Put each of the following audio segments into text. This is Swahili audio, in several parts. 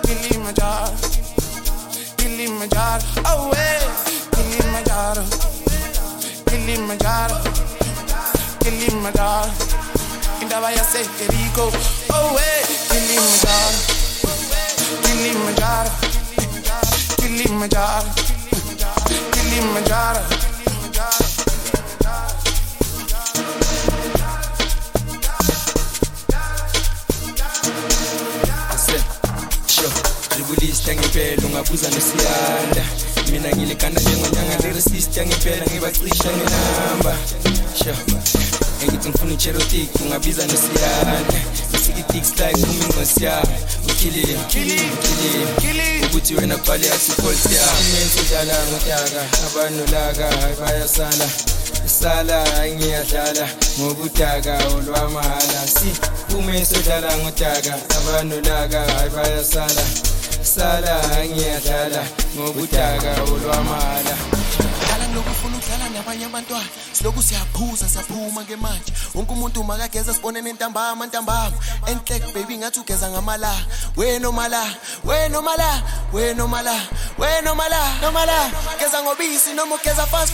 Kilimanjaro, Kilimanjaro, oh hey, Kilimanjaro, Kilimanjaro, Kilimanjaro, indaba yaseJericho, oh hey, Kilimanjaro, Kilimanjaro, Kilimanjaro, Kilimanjaro. Ngibulista ngempela ungabuza nesiyanda mina ngilikanda njengonyanga lyricist ngempela ngibacisha nginamba ngithi ngifuna icherotic ungabiza nesiyanda isikitix like umingosiya ukilile ukuthi wena kubhale asipholti imenze dala ngotaka abantu laka bayasala sala ngiyadlala ngobutaka olwamahala ume sodlala ngotaka abantu laka bayasala sala ngiyadlala ngobutaka olwamala dala ngilokufuna ukudlala nabanye abantwana siloku siyaphuza siyaphuma ngemanje wonke umuntu makageza sibonene ntambama enhle baby ngathi ugeza ngamala wenomala geza ngobisi noma ugeza fast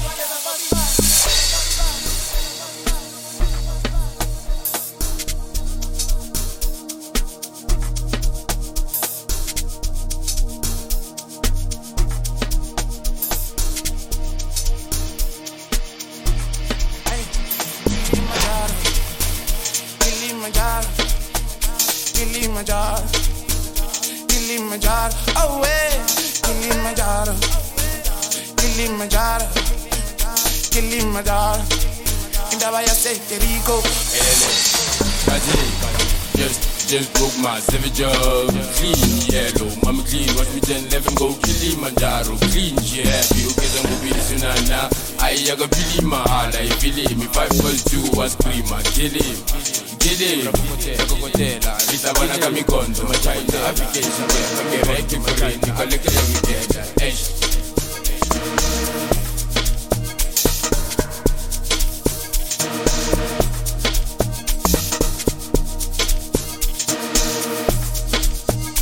Kilimanjaro, Kilimanjaro, oh hey, Kilimanjaro, Kilimanjaro, Kilimanjaro, indaba yaseJericho. Just broke my 7 job, clean yellow, mama clean, watch me then let him go Kilimanjaro, clean yeah, okay then go be sunana, ayaga Billy mahala, ifili me 5+2 was prima, kill him, Kokotela, Rita bana kami kondo, my child application, get back in for it, collect it every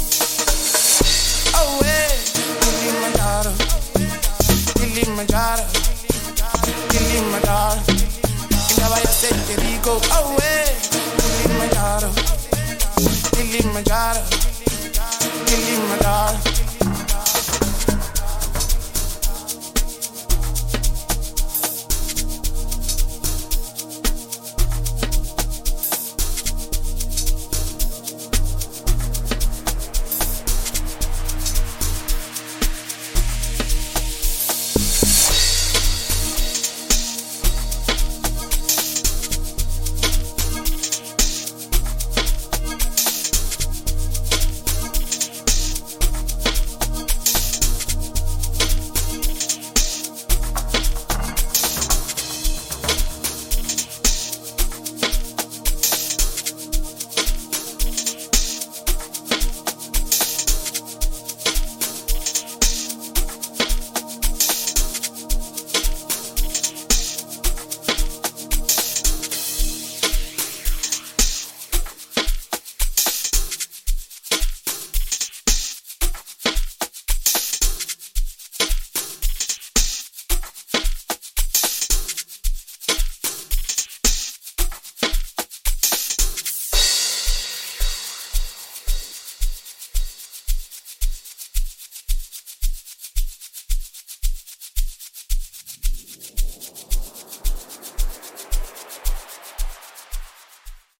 Kilimanjaro,